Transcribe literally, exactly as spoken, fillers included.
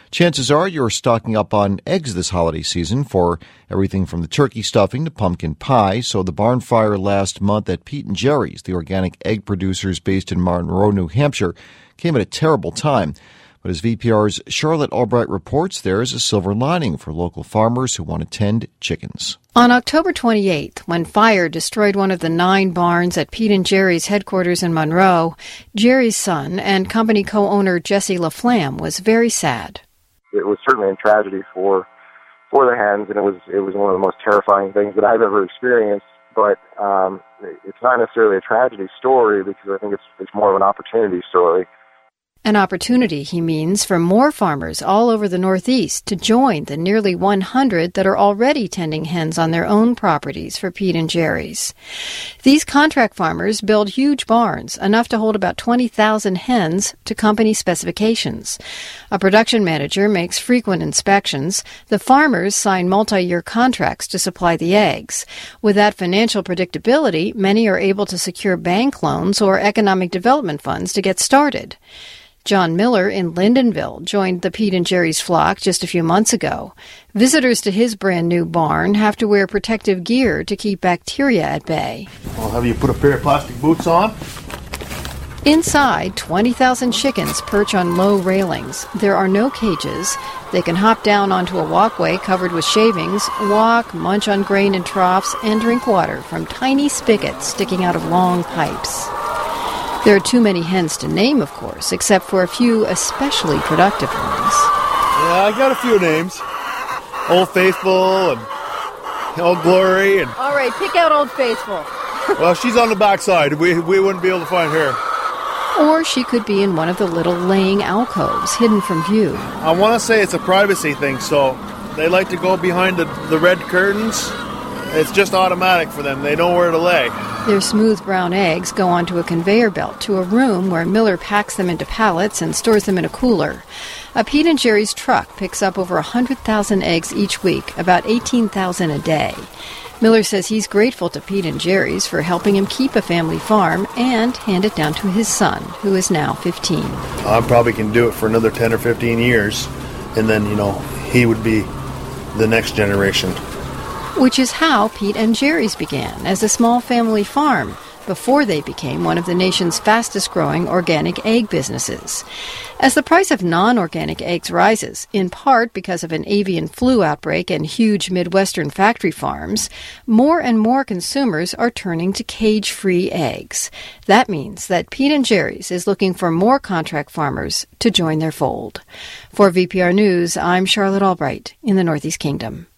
Chances are you're stocking up on eggs this holiday season for everything from the turkey stuffing to pumpkin pie. So the barn fire last month at Pete and Jerry's, the organic egg producers based in Monroe, New Hampshire, came at a terrible time. But as V P R's Charlotte Albright reports, there is a silver lining for local farmers who want to tend chickens. On October twenty-eighth, when fire destroyed one of the nine barns at Pete and Jerry's headquarters in Monroe, Jerry's son and company co-owner Jesse LaFlamme was very sad. It was certainly a tragedy for for the hens, and it was it was one of the most terrifying things that I've ever experienced. But um, it's not necessarily a tragedy story because I think it's it's more of an opportunity story. An opportunity, he means, for more farmers all over the Northeast to join the nearly one hundred that are already tending hens on their own properties for Pete and Jerry's. These contract farmers build huge barns, enough to hold about twenty thousand hens to company specifications. A production manager makes frequent inspections. The farmers sign multi-year contracts to supply the eggs. With that financial predictability, many are able to secure bank loans or economic development funds to get started. John Miller in Lyndonville joined the Pete and Jerry's flock just a few months ago. Visitors to his brand new barn have to wear protective gear to keep bacteria at bay. I'll have you put a pair of plastic boots on. Inside, twenty thousand chickens perch on low railings. There are no cages. They can hop down onto a walkway covered with shavings, walk, munch on grain in troughs, and drink water from tiny spigots sticking out of long pipes. There are too many hens to name, of course, except for a few especially productive ones. Yeah, I got a few names. Old Faithful and Old Glory. And all right, pick out Old Faithful. Well, she's on the backside. We, we wouldn't be able to find her. Or she could be in one of the little laying alcoves hidden from view. I want to say it's a privacy thing, so they like to go behind the, the red curtains. It's just automatic for them. They know where to lay. Their smooth brown eggs go onto a conveyor belt to a room where Miller packs them into pallets and stores them in a cooler. A Pete and Jerry's truck picks up over one hundred thousand eggs each week, about eighteen thousand a day. Miller says he's grateful to Pete and Jerry's for helping him keep a family farm and hand it down to his son, who is now fifteen. I probably can do it for another ten or fifteen years, and then, you know, he would be the next generation. Which is how Pete and Jerry's began, as a small family farm, before they became one of the nation's fastest-growing organic egg businesses. As the price of non-organic eggs rises, in part because of an avian flu outbreak and huge Midwestern factory farms, more and more consumers are turning to cage-free eggs. That means that Pete and Jerry's is looking for more contract farmers to join their fold. For V P R News, I'm Charlotte Albright in the Northeast Kingdom.